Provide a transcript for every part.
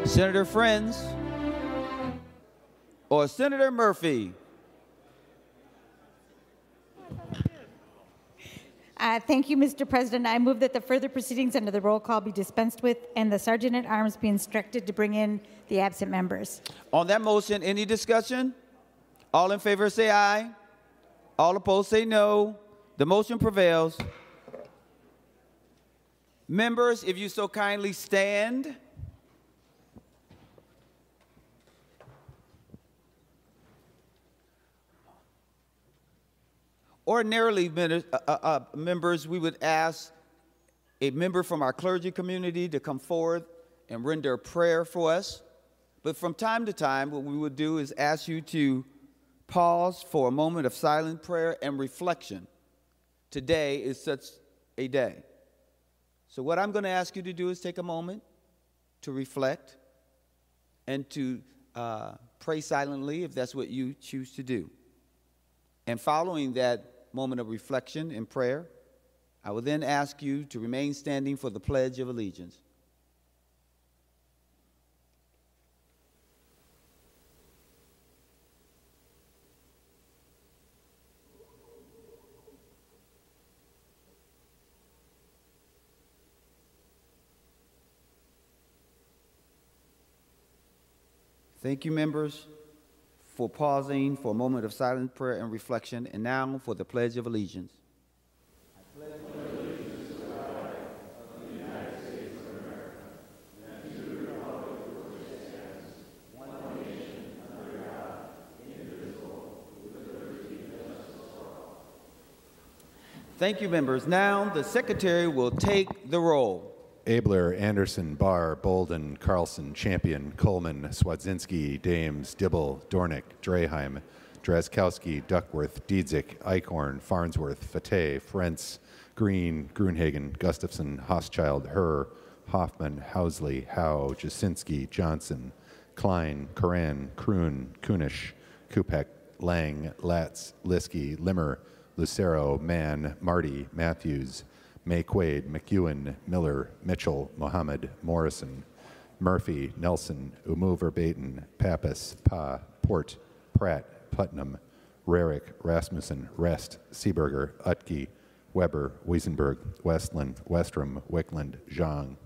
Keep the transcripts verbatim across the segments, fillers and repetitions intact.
Senator Friends or Senator Murphy? Uh, thank you, Mister President. I move that the further proceedings under the roll call be dispensed with and the Sergeant at Arms be instructed to bring in the absent members. On that motion, any discussion? All in favor say aye. All opposed say no. The motion prevails. Members, if you so kindly stand. Ordinarily, uh, uh, members, we would ask a member from our clergy community to come forward and render a prayer for us. But from time to time, what we would do is ask you to pause for a moment of silent prayer and reflection. Today is such a day. So what I'm going to ask you to do is take a moment to reflect and to uh, pray silently if that's what you choose to do. And following that moment of reflection and prayer, I will then ask you to remain standing for the Pledge of Allegiance. Thank you, members, for pausing for a moment of silent prayer and reflection, and now for the Pledge of Allegiance. I pledge allegiance to the flag of the United States of America and to the republic for which it stands, one nation, under God, indivisible, with liberty and justice for all. Thank you, members. Now the Secretary will take the roll. Abler, Anderson, Barr, Bolden, Carlson, Champion, Coleman, Swadzinski, Dames, Dibble, Dornick, Draheim, Drazkowski, Duckworth, Diedzik, Eichhorn, Farnsworth, Fateh, Frentz, Green, Grunhagen, Gustafson, Hochschild, Herr, Hoffman, Housley, Howe, Jasinski, Johnson, Klein, Coran, Kroon, Kunish, Kupek, Lang, Latz, Liskey, Limmer, Lucero, Mann, Marty, Matthews, May Quaid, McEwen, Miller, Mitchell, Mohammed, Morrison, Murphy, Nelson, Umu Verbaten, Pappas, Pa, Port, Pratt, Putnam, Rarick, Rasmussen, Rest, Seeberger, Utke, Weber, Wiesenberg, Westland, Westrom, Wickland, Zhang.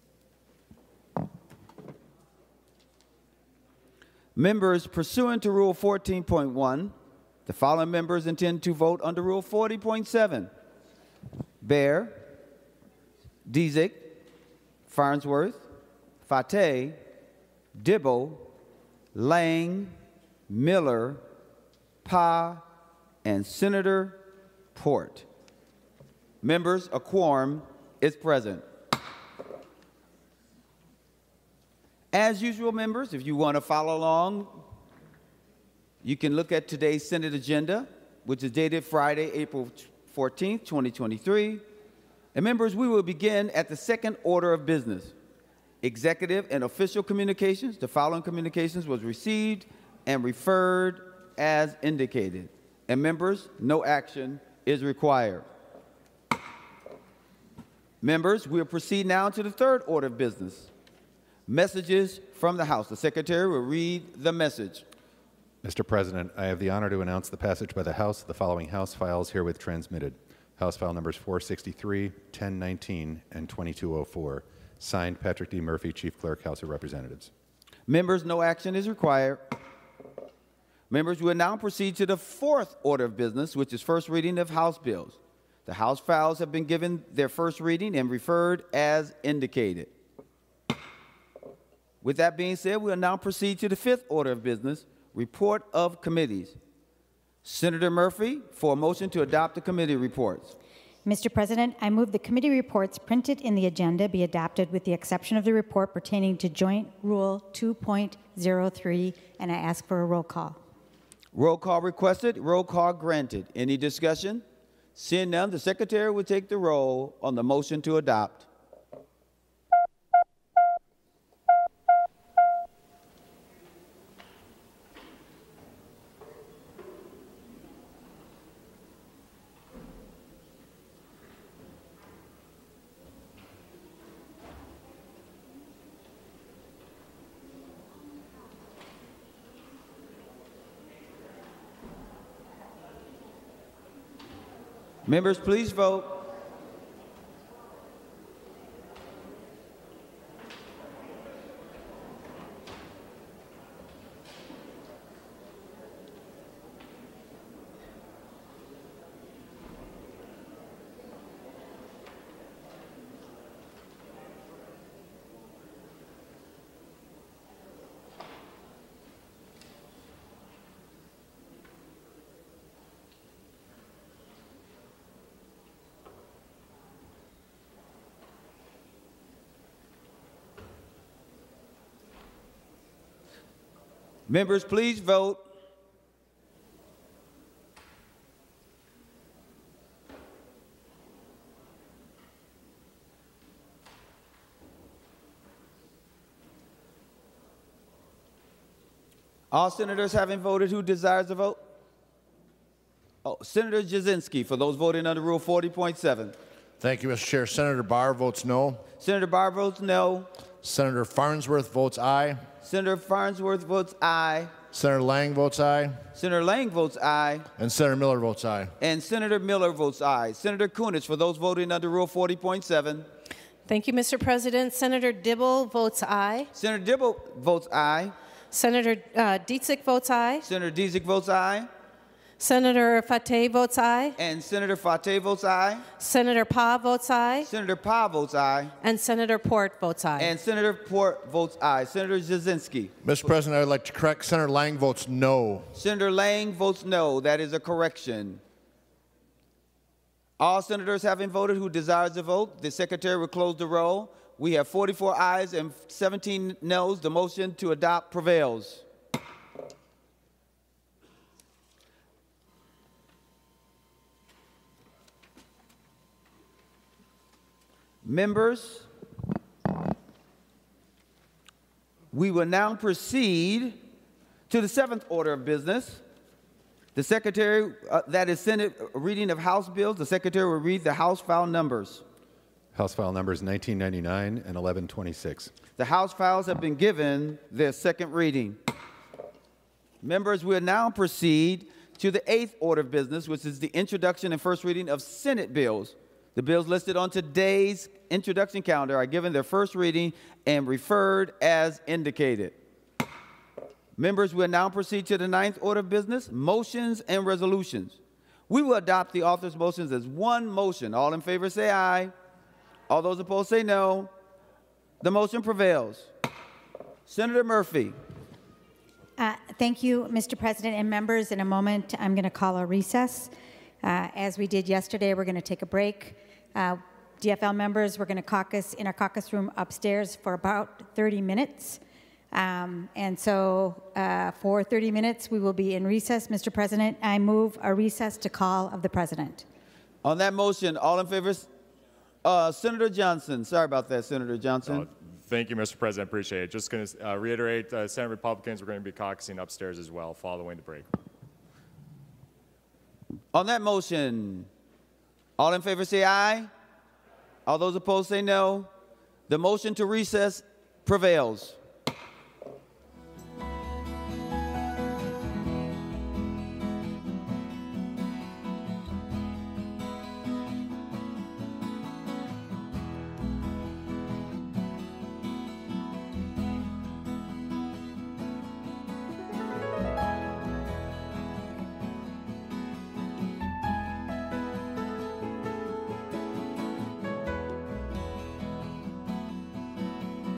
Members, pursuant to Rule fourteen point one, the following members intend to vote under Rule forty point seven. Baer, Diedzik, Farnsworth, Fateh, Dibble, Lang, Miller, Pa, and Senator Port. Members, a quorum is present. As usual, members, if you want to follow along, you can look at today's Senate agenda, which is dated Friday, April fourteenth, twenty twenty-three. And members, we will begin at the second order of business. Executive and official communications. The following communications was received and referred as indicated. And members, no action is required. Members, we'll proceed now to the third order of business. Messages from the House. The Secretary will read the message. Mister President, I have the honor to announce the passage by the House of the following House files herewith transmitted. House file numbers four sixty-three, ten nineteen, and twenty-two oh four. Signed, Patrick D. Murphy, Chief Clerk, House of Representatives. Members, no action is required. Members, we will now proceed to the fourth order of business, which is first reading of House bills. The House files have been given their first reading and referred as indicated. With that being said, we will now proceed to the fifth order of business, report of committees. Senator Murphy, for a motion to adopt the committee reports. Mister President, I move the committee reports printed in the agenda be adopted with the exception of the report pertaining to Joint Rule two point oh three, and I ask for a roll call. Roll call requested, roll call granted. Any discussion? Seeing none, the Secretary will take the roll on the motion to adopt. Members, please vote. Members, please vote. All senators having voted who desires to vote? Oh, Senator Jasinski, for those voting under Rule forty point seven. Thank you, Mister Chair. Senator Barr votes no. Senator Barr votes no. Senator Farnsworth votes aye. Senator Farnsworth votes aye. Senator Lang votes aye. Senator Lang votes aye. And Senator Miller votes aye. And Senator Miller votes aye. Senator Kunitz, for those voting under Rule forty point seven. Thank you, Mister President. Senator Dibble votes aye. Senator Dibble votes aye. Senator uh, Dietzick votes aye. Senator Dietzick votes aye. Senator Fateh votes aye. And Senator Fateh votes aye. Senator Pa votes aye. Senator Pa votes aye. And Senator Port votes aye. And Senator Port votes aye. Senator Jasinski. Mister President, I would like to correct. Senator Lang votes no. Senator Lang votes no. That is a correction. All senators having voted who desires to vote, the secretary will close the roll. We have forty-four ayes and seventeen noes. The motion to adopt prevails. Members, we will now proceed to the seventh order of business. The secretary, uh, that is Senate reading of House bills. The secretary will read the House file numbers. House file numbers nineteen ninety-nine and eleven twenty-six. The House files have been given their second reading. Members, we will now proceed to the eighth order of business, which is the introduction and first reading of Senate bills. The bills listed on today's introduction calendar are given their first reading and referred as indicated. Members, we'll now proceed to the ninth order of business, motions and resolutions. We will adopt the author's motions as one motion. All in favor say aye. All those opposed say no. The motion prevails. Senator Murphy. Uh, thank you, Mister President and members. In a moment, I'm going to call a recess. Uh, as we did yesterday, we're going to take a break. Uh, D F L members, we're going to caucus in our caucus room upstairs for about thirty minutes. Um, and so uh, for thirty minutes, we will be in recess. Mister President, I move a recess to call of the President. On that motion, all in favor? Uh, Senator Johnson. Sorry about that, Senator Johnson. Uh, thank you, Mister President. Appreciate it. Just going to uh, reiterate, uh, Senate Republicans, we're going to be caucusing upstairs as well following the break. On that motion, all in favor say aye. All those opposed say no. The motion to recess prevails.